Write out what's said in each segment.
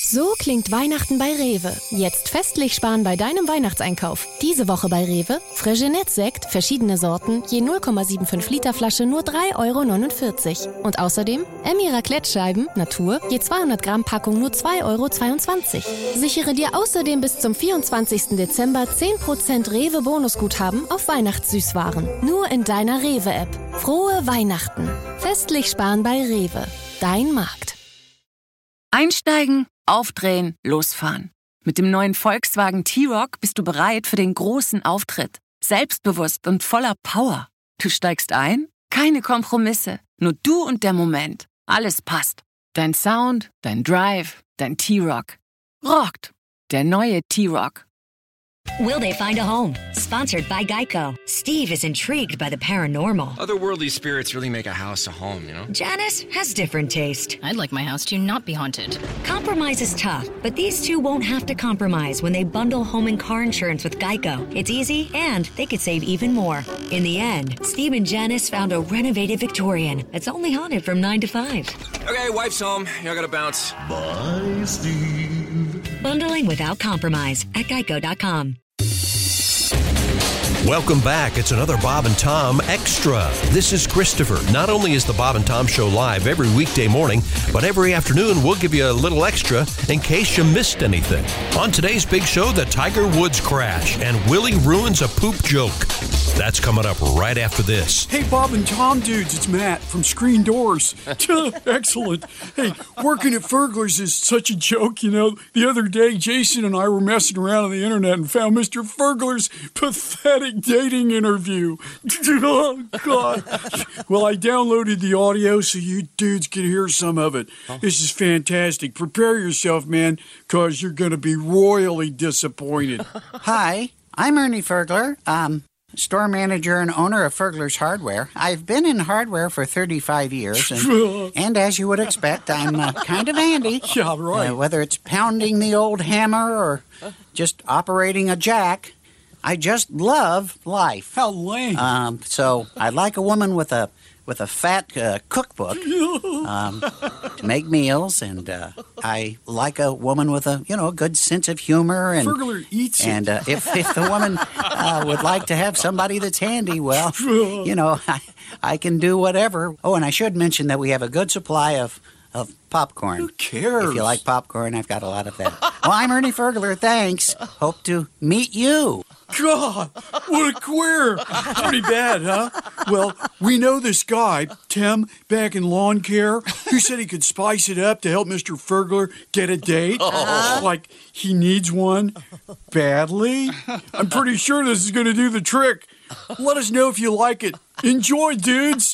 So klingt Weihnachten bei Rewe. Jetzt festlich sparen bei deinem Weihnachtseinkauf. Diese Woche bei Rewe: Fregenet-Sekt, verschiedene Sorten, je 0,75 Liter Flasche nur 3,49 €. Und außerdem Emmy Raclette-Scheiben, Natur, je 200 Gramm Packung nur 2,22 €. Sichere dir außerdem bis zum 24. Dezember 10% Rewe-Bonusguthaben auf Weihnachtssüßwaren. Nur in deiner Rewe-App. Frohe Weihnachten. Festlich sparen bei Rewe. Dein Markt. Einsteigen, aufdrehen, losfahren. Mit dem neuen Volkswagen T-Roc bist du bereit für den großen Auftritt. Selbstbewusst und voller Power. Du steigst ein? Keine Kompromisse. Nur du und der Moment. Alles passt. Dein Sound, dein Drive, dein T-Roc. Rockt. Der neue T-Roc. Will they find a home? Sponsored by Geico. Steve is intrigued by the paranormal. Otherworldly spirits really make a house a home, you know? Janice has different taste. I'd like my house to not be haunted. Compromise is tough, but these two won't have to compromise when they bundle home and car insurance with Geico. It's easy, and they could save even more. In the end, Steve and Janice found a renovated Victorian that's only haunted from 9 to 5. Okay, wife's home. I gotta bounce. Bye, Steve. Bundling without compromise at Geico.com. Welcome back. It's another Bob and Tom Extra. This is Christopher. Not only is the Bob and Tom Show live every weekday morning, but every afternoon we'll give you a little extra in case you missed anything. On today's big show, the Tiger Woods crash and Willie ruins a poop joke. That's coming up right after this. Hey, Bob and Tom dudes, it's Matt from Screen Doors. Excellent. Hey, working at Ferglers is such a joke, you know. The other day, Jason and I were messing around on the internet and found Mr. Fergler's pathetic dating interview. Oh, God. Well, I downloaded the audio so you dudes can hear some of it. This is fantastic. Prepare yourself, man, because you're going to be royally disappointed. Hi, I'm Ernie Fergler. Store manager and owner of Fergler's Hardware. I've been in hardware for 35 years, and as you would expect, I'm kind of handy. Yeah, right. Whether it's pounding the old hammer or just operating a jack, I just love life. How lame. So I like a woman with a fat cookbook to make meals, and I like a woman with a good sense of humor. And Fergler eats and it. If the woman would like to have somebody that's handy, well, I can do whatever. Oh, and I should mention that we have a good supply of popcorn. Who cares? If you like popcorn, I've got a lot of that. Well, I'm Ernie Fergler. Thanks. Hope to meet you. God, what a queer. Pretty bad, huh? Well, we know this guy, Tim, back in lawn care, who said he could spice it up to help Mr. Fergler get a date. Like he needs one badly. I'm pretty sure this is going to do the trick. Let us know if you like it. Enjoy, dudes.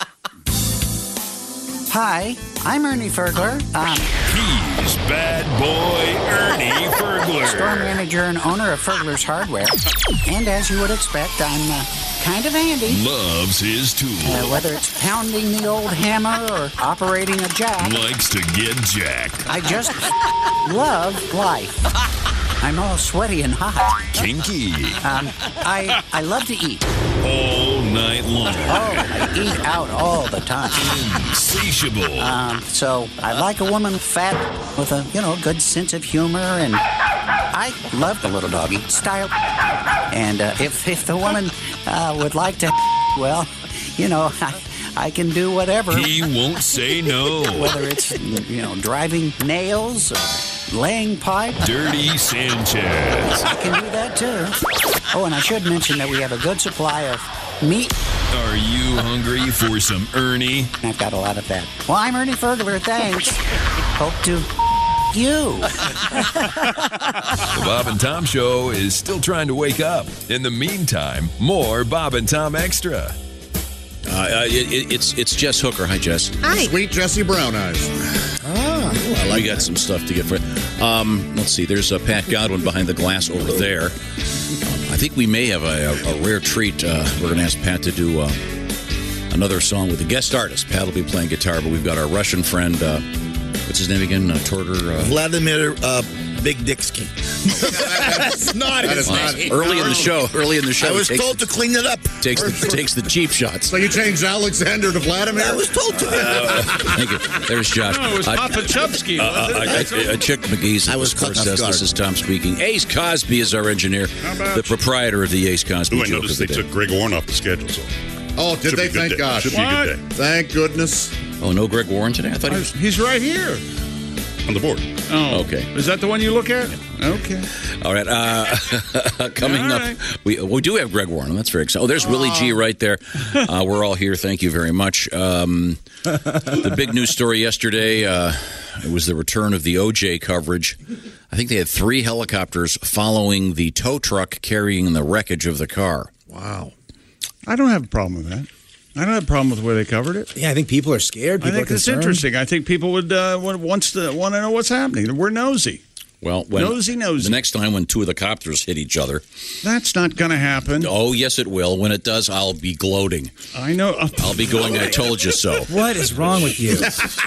Hi, I'm Ernie Fergler. He's bad boy Ernie Fergler. Store manager and owner of Fergler's Hardware. And as you would expect, I'm kind of handy. Loves his tools. Whether it's pounding the old hammer or operating a jack. Likes to get jacked. I just love life. I'm all sweaty and hot. Kinky. I love to eat. All night long. Oh, I eat out all the time. Insatiable. So I like a woman fat with a, good sense of humor, and I love the little doggy style. And if the woman would like to, well, I can do whatever. He won't say no. Whether it's, driving nails or laying pipe. Dirty Sanchez. I can do that, too. Oh, and I should mention that we have a good supply of meat. Are you hungry for some Ernie? I've got a lot of that. Well, I'm Ernie Fergler. Thanks. Hope to you. The Bob and Tom Show is still trying to wake up. In the meantime, more Bob and Tom Extra. It's Jess Hooker. Hi, Jess. Hi. Sweet Jessie Brown Eyes. Well, I got some stuff to get for it. Let's see. There's Pat Godwin behind the glass over there. I think we may have a rare treat. We're going to ask Pat to do another song with a guest artist. Pat will be playing guitar, but we've got our Russian friend What's his name again? Torter. Vladimir Big-Dixky. That's not his name. Early in the show. I was told to clean it up. Takes the cheap shots. So you changed Alexander to Vladimir? I was told to. Thank you. There's Josh. No, it was Papa Chupsky. Chick McGee's. I was caught off guard. This is Tom speaking. Ace Cosby is our engineer, the proprietor of the Ace Cosby. I noticed they took Greg Warren off the schedule. So. Oh, did they? Thank God. Should be a good day. Thank goodness. Oh, no Greg Warren today? I thought he's right here. On the board. Oh, okay. Is that the one you look at? Okay. All right. Coming up, we do have Greg Warren. That's very exciting. Oh, there's Willie G right there. We're all here. Thank you very much. The big news story yesterday, it was the return of the OJ coverage. I think they had 3 helicopters following the tow truck carrying the wreckage of the car. Wow. I don't have a problem with that. I don't have a problem with the way they covered it. Yeah, I think people are scared. People I think it's interesting. I think people would want to know what's happening. We're nosy. Well, nosy. The next time when 2 of the copters hit each other. That's not going to happen. Oh, yes, it will. When it does, I'll be gloating. I know. I'll be going, I told you so. What is wrong with you?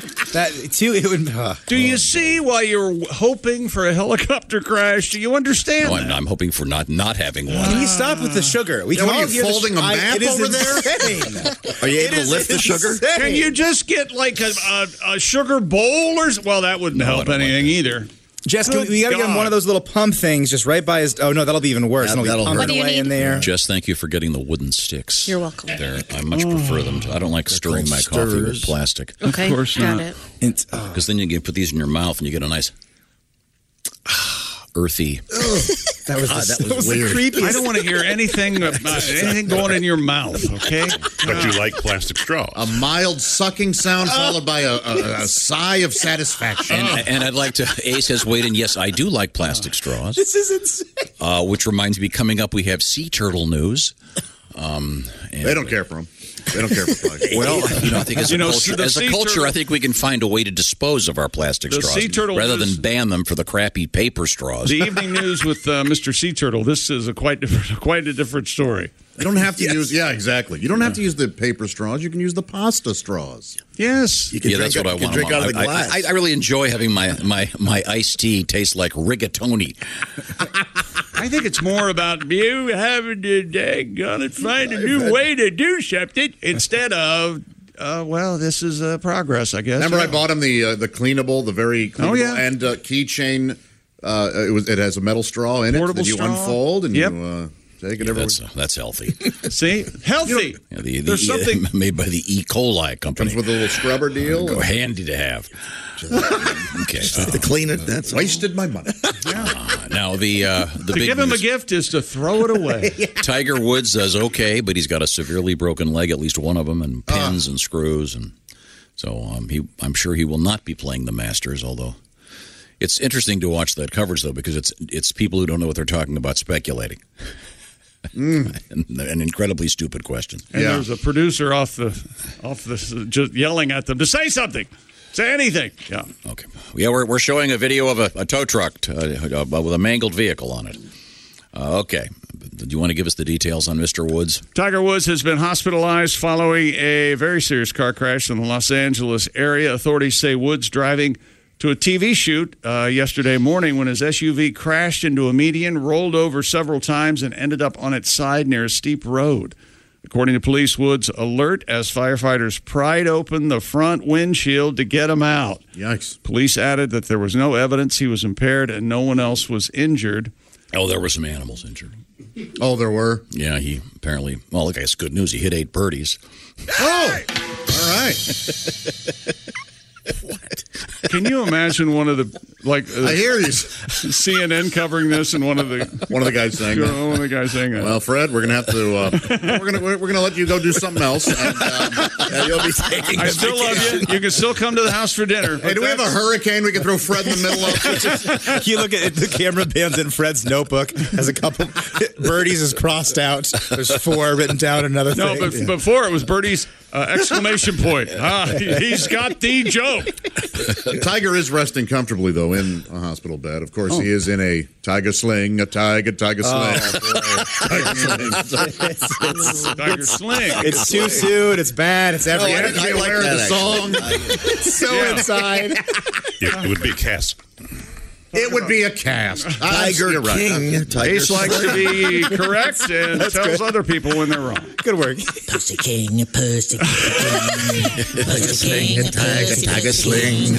Do you see why you're hoping for a helicopter crash? Do you understand? No, I'm hoping for not having one. Can you stop with the sugar? What are you folding a map over there? Are you able to lift the sugar? Can you just get like a sugar bowl or? Well, that wouldn't help anything either. Jess, we got to get him one of those little pump things just right by his... Oh, no, that'll be even worse. That'll hurt. Pumping away in there. Jess, thank you for getting the wooden sticks. You're welcome. I much prefer them. I don't like stirring my coffee with plastic. Okay, of course got not. it. Because then you can put these in your mouth and you get a nice... earthy. That was weird. The creepiest. I don't want to hear anything going in your mouth, okay? But you like plastic straws. A mild sucking sound followed by a sigh of satisfaction. And I'd like to... Ace has weighed in. Yes, I do like plastic straws. This is insane. Which reminds me, coming up, we have sea turtle news. They don't care for them. They don't care for plastic. Well, I think as a culture, I think we can find a way to dispose of our plastic straws rather than ban them for the crappy paper straws. The evening news with Mr. Sea Turtle. This is quite a different story. You don't have to use. Yeah, exactly. You don't have to use the paper straws. You can use the pasta straws. Yes. That's what I want. Drink out of the glass. I really enjoy having my iced tea taste like rigatoni. I think it's more about you having to find a new way to do something instead of, this is progress, I guess. Remember, I bought him the cleanable, the very cleanable, and keychain. It has a metal straw in Portable it that you straw. unfold and you take it everywhere. That's healthy. See? Healthy. There's something made by the E. coli company. Comes with a little scrubber deal. Handy to have. Okay. To clean it, that's wasted my money. Now the to big give him news, a gift is to throw it away. Tiger Woods does okay, but he's got a severely broken leg, at least one of them, and pins and screws, and so I'm sure he will not be playing the Masters. Although it's interesting to watch that coverage though, because it's people who don't know what they're talking about speculating. An incredibly stupid question. And there's a producer off the just yelling at them to say something. Say anything. Yeah. Okay. Yeah, we're showing a video of a tow truck with a mangled vehicle on it. Okay. Do you want to give us the details on Mr. Woods? Tiger Woods has been hospitalized following a very serious car crash in the Los Angeles area. Authorities say Woods driving to a TV shoot yesterday morning when his SUV crashed into a median, rolled over several times, and ended up on its side near a steep road. According to police, Woods alert as firefighters pried open the front windshield to get him out. Yikes. Police added that there was no evidence he was impaired and no one else was injured. Oh, there were some animals injured. Oh, there were? Yeah, he apparently... Well, look, it's good news. He hit 8 birdies. Oh! All right. What? Can you imagine one of the I hear you. CNN covering this and one of the guys saying that. One of the guys saying that. Well, Fred, we're gonna have to we're gonna let you go do something else. And, you'll be taking. I still love you. You can still come to the house for dinner. Hey, do we have a hurricane we can throw Fred in the middle of? You look at the camera pans in Fred's notebook. Has a couple birdies is crossed out. There's 4 written down. Another thing. No, but before it was birdies Exclamation point. He's got the joke. Tiger is resting comfortably, though, in a hospital bed. Of course, he is in a tiger sling, a tiger sling. Tiger sling. It's too soon. It's bad. It's everywhere. I like that song. It's so inside. It would be a cast. It would be a cast. Tiger King. Ace likes to be correct and tells other people when they're wrong. Good work. Pussy King, Pussy King, Pussy King, Tiger sling.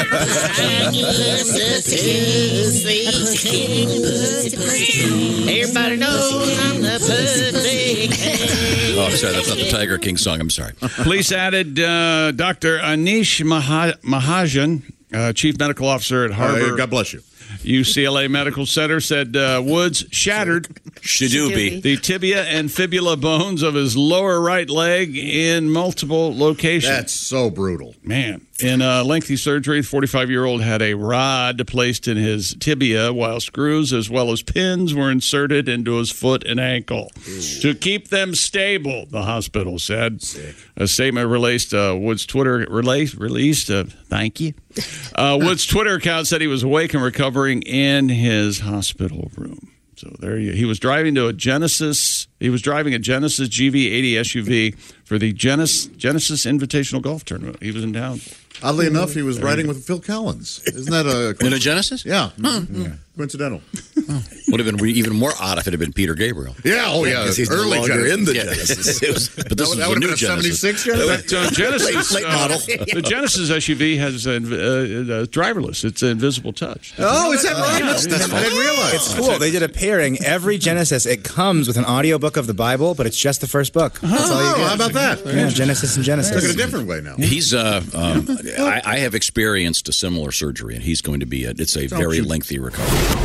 Everybody knows I'm the Pussy King. Oh, I'm sorry. That's not the Tiger King song. I'm sorry. Police added Dr. Anish Mahajan, Chief Medical Officer at Harvard. God bless you. UCLA Medical Center said Woods shattered the tibia and fibula bones of his lower right leg in multiple locations. That's so brutal. Man. In a lengthy surgery, the 45-year-old had a rod placed in his tibia while screws as well as pins were inserted into his foot and ankle to keep them stable, the hospital said. Sick. A statement released, Woods' Twitter released. Thank you. Woods' Twitter account said he was awake and recovering in his hospital room. So there he was driving to a Genesis. He was driving a Genesis GV80 SUV for the Genesis Invitational Golf Tournament. He was in town. Oddly enough, he was riding with Phil Collins. Isn't that a in a Genesis? Yeah. Yeah. Coincidental. Would have been even more odd if it had been Peter Gabriel. Yeah. Oh, yeah. Because he's no Early longer Genesis. in the Yeah. Genesis. But this is that a would new have been a Genesis. 76 Genesis. But Genesis, late model. The Genesis SUV has driverless. It's an invisible touch. Oh, is that right? I didn't realize. It's cool. They did a pairing. Every Genesis, it comes with an audiobook of the Bible, but it's just the first book. That's all you get. How about that? Yeah, Genesis and Genesis. Look at a different way now. He's I have experienced a similar surgery, and he's going to be it's a very lengthy recovery.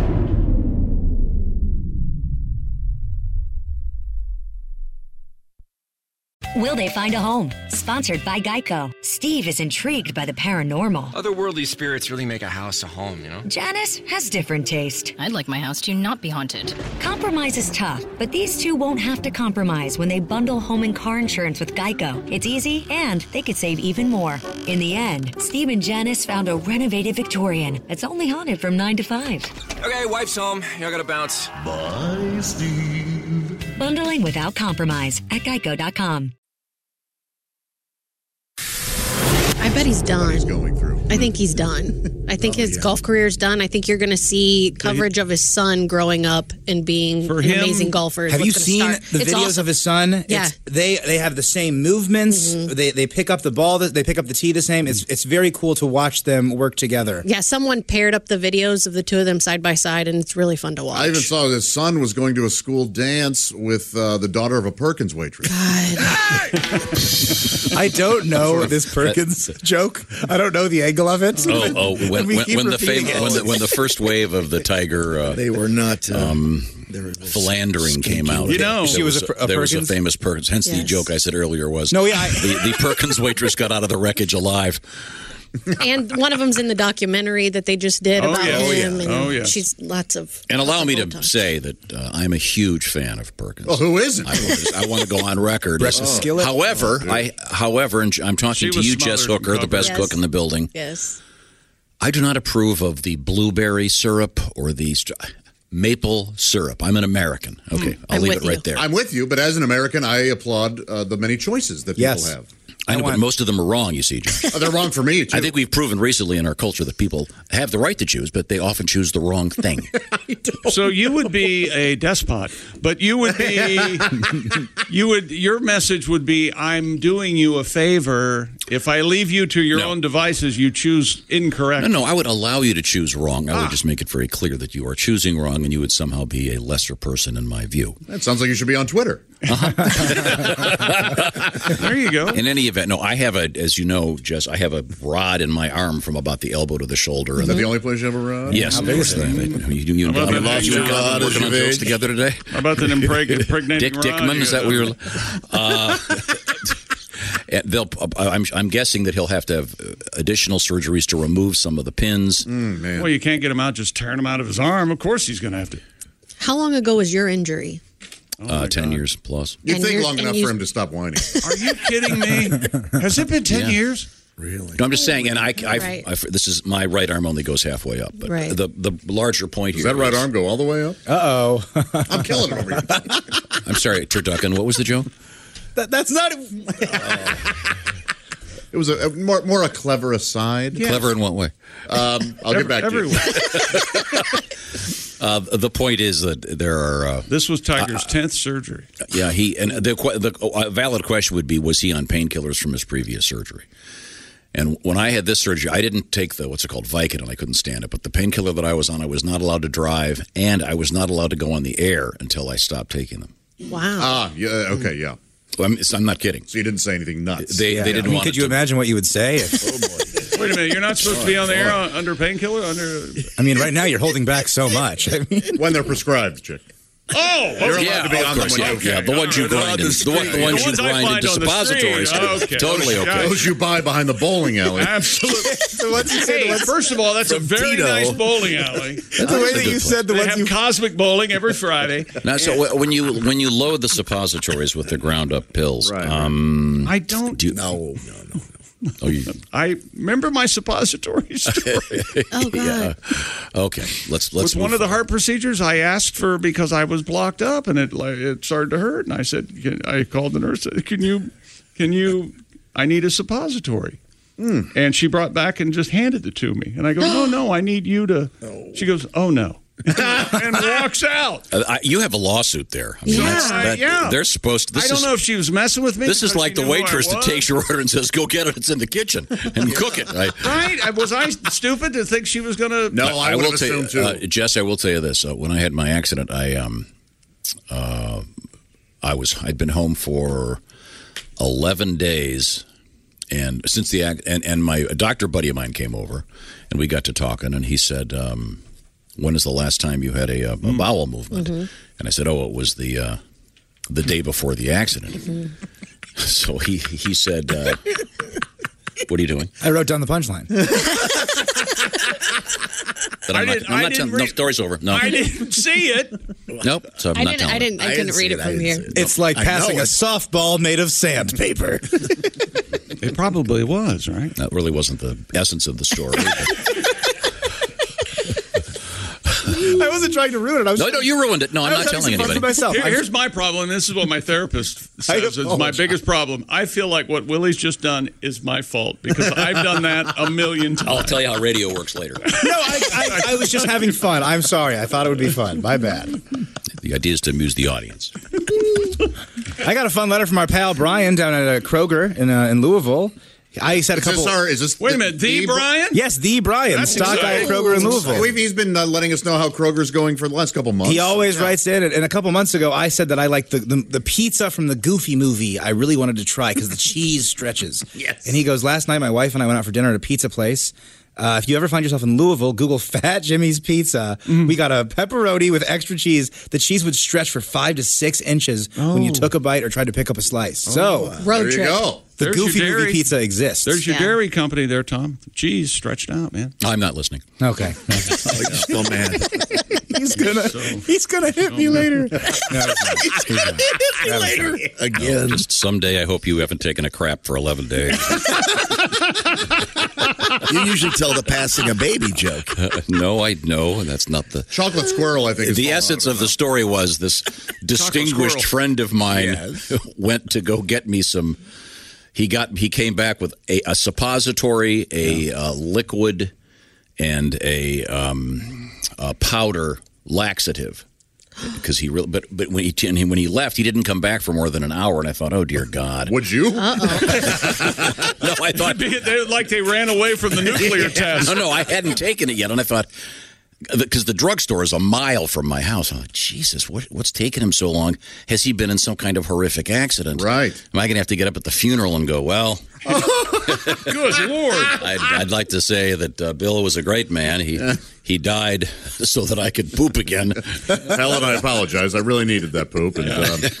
Will they find a home? Sponsored by Geico. Steve is intrigued by the paranormal. Otherworldly spirits really make a house a home, you know? Janice has different taste. I'd like my house to not be haunted. Compromise is tough, but these two won't have to compromise when they bundle home and car insurance with Geico. It's easy, and they could save even more. In the end, Steve and Janice found a renovated Victorian that's only haunted from 9 to 5. Okay, wife's home. I gotta bounce. Bye, Steve. Bundling without compromise at Geico.com. I bet he's done. He's going through. I think he's done. I think his golf career's done. I think you're going to see coverage of his son growing up and being an amazing golfer. Have you seen the videos of his son? Yeah. They have the same movements. Mm-hmm. They pick up the ball. They pick up the tee the same. It's very cool to watch them work together. Yeah, someone paired up the videos of the two of them side by side, and it's really fun to watch. I even saw his son was going to a school dance with the daughter of a Perkins waitress. I don't know this Perkins joke. I don't know the angle of it. When the first wave of the Tiger they were not philandering came out. You know, she was there was a famous Perkins. Hence the joke I said earlier was the Perkins waitress got out of the wreckage alive. And one of them's in the documentary that they just did about him. And she's lots of. And allow me to say that I'm a huge fan of Perkins. Well, who isn't? I want to go on record. Skillet. However, and I'm talking to you, Jess Hooker, the best cook in the building. Yes. I do not approve of the blueberry syrup or the maple syrup. I'm an American. Okay, I'll leave it right there. I'm with you, but as an American, I applaud the many choices that people have. I know, but most of them are wrong, you see, Josh. They're wrong for me, too. I think we've proven recently in our culture that people have the right to choose, but they often choose the wrong thing. So you would be a despot, but you would be, your message would be, I'm doing you a favor. If I leave you to your own devices, you choose incorrect. No, I would allow you to choose wrong. I would just make it very clear that you are choosing wrong, and you would somehow be a lesser person in my view. That sounds like you should be on Twitter. There you go. In any event, no, I have as you know, Jess, I have a rod in my arm from about the elbow to the shoulder. Is that the only place you have a rod? Yes. You and God are working on jokes together today? How about that impregnating Dick Dickman? Is that what you're... I'm guessing that he'll have to have additional surgeries to remove some of the pins. Man. Well, you can't get him out, just tearing him out of his arm. Of course he's going to have to. How long ago was your injury? 10 years plus. You'd think long enough for him to stop whining. Are you kidding me? Has it been 10 years? Really? No, I'm just saying, and I Right. this is my right arm only goes halfway up. But Right. the larger point Does here that right arm go all the way up? Uh-oh. I'm killing it over here. I'm sorry, Turducken, what was the joke? That's not... It was a more a clever aside. Clever in what way? I'll get back to you. The point is that there are... this was Tiger's 10th surgery. Yeah, the valid question would be, was he on painkillers from his previous surgery? And when I had this surgery, I didn't take the, what's it called, Vicodin. I couldn't stand it. But the painkiller that I was on, I was not allowed to drive, and I was not allowed to go on the air until I stopped taking them. Wow. Yeah, okay, yeah. I'm not kidding. So you didn't say anything nuts. They didn't want Could you imagine what you would say? Oh, boy. Wait a minute, you're not supposed to be on the air under painkiller? I mean, right now you're holding back so much. I mean, when they're prescribed, chick. Oh, you're allowed to be on them. The ones you grind, the ones you grind into suppositories. Totally okay. Those you buy behind the bowling alley. Absolutely. First of all, that's a very nice bowling alley. That's the way that you said the they ones have you... Cosmic Bowling every Friday. Now, so when you load the suppositories with the ground up pills, I don't. No. Oh, I remember my suppository story. Oh, God. Yeah. Okay, let's. With one of the heart procedures, I asked for because I was blocked up and it started to hurt, and I said, I called the nurse. Said, Can you? I need a suppository. And she brought back and just handed it to me, and I go, no, I need you to. She goes, oh no. And walks out. You have a lawsuit there. I mean, they're supposed to. I don't know if she was messing with me. This is like the waitress that takes your order and says, "Go get it. It's in the kitchen and cook it." Right? Was I stupid to think she was going to? No, I will tell you, Jess. I will tell you this: when I had my accident, I'd been home for 11 days, and since and my doctor buddy of mine came over, and we got to talking, and he said. When is the last time you had a bowel movement? Mm-hmm. And I said, it was the day before the accident. Mm-hmm. So he said, what are you doing? I wrote down the punchline. I'm not telling. No, story's over. No, I didn't see it. Nope. So I'm not telling. I couldn't read it from here. It's like passing a softball made of sandpaper. It probably was, right? That really wasn't the essence of the story. I wasn't trying to ruin it. No, you ruined it. No, I'm not telling anybody. Here's my problem. This is what my therapist says. It's my biggest problem. I feel like what Willie's just done is my fault because I've done that a million times. I'll tell you how radio works later. No, I was just having fun. I'm sorry. I thought it would be fun. My bad. The idea is to amuse the audience. I got a fun letter from our pal Brian down at Kroger in Louisville. I said a couple. Wait a minute, the Brian? Yes, the Brian. That's stock guy at Kroger in Louisville. He's been letting us know how Kroger's going for the last couple months. He always writes in, and a couple months ago, I said that I like the pizza from the Goofy movie. I really wanted to try because the cheese stretches. Yes. And he goes, last night my wife and I went out for dinner at a pizza place. If you ever find yourself in Louisville, Google Fat Jimmy's Pizza. We got a pepperoni with extra cheese. The cheese would stretch for 5 to 6 inches when you took a bite or tried to pick up a slice. So, road trip. There you go. The Goofy movie pizza exists. There's your dairy company there, Tom. Cheese stretched out, man. I'm not listening. Okay. You're still mad. He's gonna hit me later. Later again. Just someday, I hope you haven't taken a crap for 11 days. You usually tell the passing a baby joke. No, that's not the chocolate squirrel. I think the essence of the story was this distinguished friend of mine went to go get me some. He came back with a suppository, a liquid, and a powder laxative. Because he really, but when he left, he didn't come back for more than an hour, and I thought, oh dear God, would you? No, I thought they ran away from the nuclear test. No, I hadn't taken it yet, and I thought. Because the drugstore is a mile from my house. I'm like, Jesus, what's taking him so long? Has he been in some kind of horrific accident? Right. Am I going to have to get up at the funeral and go, well... Good Lord. I'd like to say that Bill was a great man. He died so that I could poop again. Helen, I apologize. I really needed that poop. And,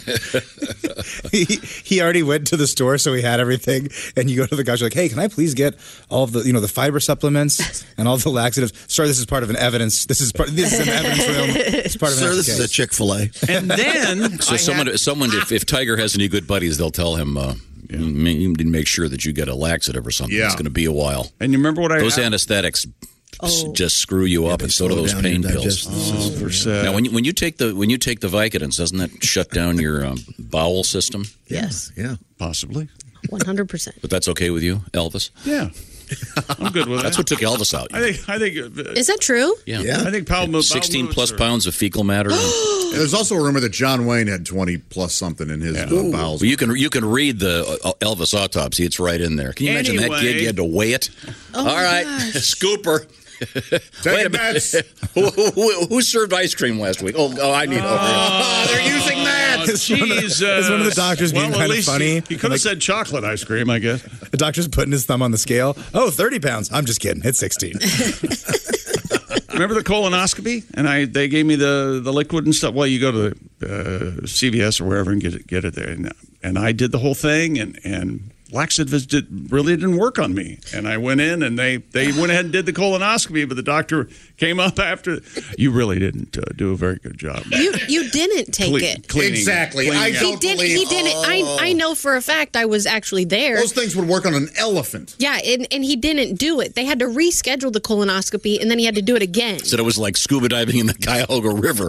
he already went to the store, so he had everything. And you go to the guy, you're like, hey, can I please get all of the the fiber supplements and all the laxatives? Sorry, this is part of an evidence evidence. This is in the evidence room. It's part of Sir, the this case. is a Chick-fil-A. And then So someone, if Tiger has any good buddies, they'll tell him. You need to make sure that you get a laxative or something. Yeah. It's going to be a while. And you remember what those anesthetics just screw you up, and so do those pain pills. Now, when you take the Vicodins, doesn't that shut down your bowel system? Yes. Yeah. Possibly. 100%. But that's okay with you, Elvis? Yeah. I'm good with that. That's what took Elvis out. I think. Is that true? Yeah. I think 16 plus pounds of fecal matter. There's also a rumor that John Wayne had 20 plus something in his bowels. Well, you can read the Elvis autopsy. It's right in there. Can you imagine that kid? You had to weigh it. Oh, all right, gosh. Scooper. Wait a minute. Who served ice cream last week? Oh, I need. They're using that. Is one of the doctors being kind of funny? He could have said chocolate ice cream, I guess. The doctor's putting his thumb on the scale. Oh, 30 pounds. I'm just kidding. It's 16. Remember the colonoscopy? And they gave me the liquid and stuff. Well, you go to the CVS or wherever and get it there. And I did the whole thing, and laxatives really didn't work on me. And I went in, and they went ahead and did the colonoscopy, but the doctor came up after. You really didn't do a very good job. You didn't take it. Exactly. I don't He didn't. I know for a fact I was actually there. Those things would work on an elephant. Yeah, and he didn't do it. They had to reschedule the colonoscopy, and then he had to do it again. Said it was like scuba diving in the Cuyahoga River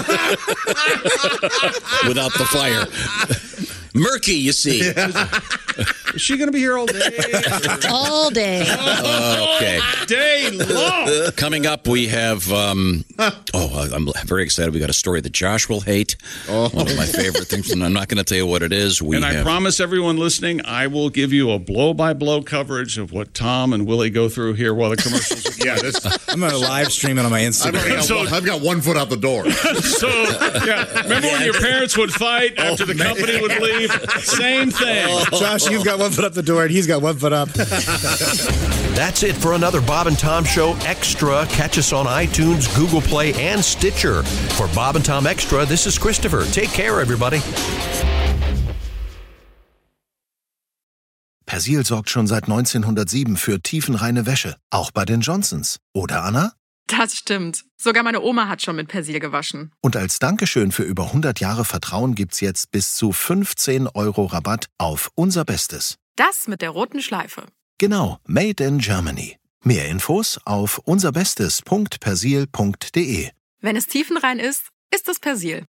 without the fire. Murky, you see. Is she going to be here all day? All day. Okay. Day long. Coming up, we have. I'm very excited. We got a story that Josh will hate. One of my favorite things, and I'm not going to tell you what it is. I promise everyone listening, I will give you a blow-by-blow coverage of what Tom and Willie go through here while the commercials are playing. I'm going to live stream it on my Instagram. I've got 1 foot out the door. Remember when your parents would fight after the company would leave? Same thing. Josh, you've got 1 foot up the door, and he's got 1 foot up. That's it for another Bob and Tom Show Extra. Catch us on iTunes, Google Play, and Stitcher. For Bob and Tom Extra, this is Christopher. Take care, everybody. Persil sorgt schon seit 1907 für tiefenreine Wäsche, auch bei den Johnsons. Oder, Anna? Das stimmt. Sogar meine Oma hat schon mit Persil gewaschen. Und als Dankeschön für über 100 Jahre Vertrauen gibt's jetzt bis zu 15 € Rabatt auf unser Bestes. Das mit der roten Schleife. Genau, Made in Germany. Mehr Infos auf unserbestes.persil.de. Wenn es tiefenrein ist, ist es Persil.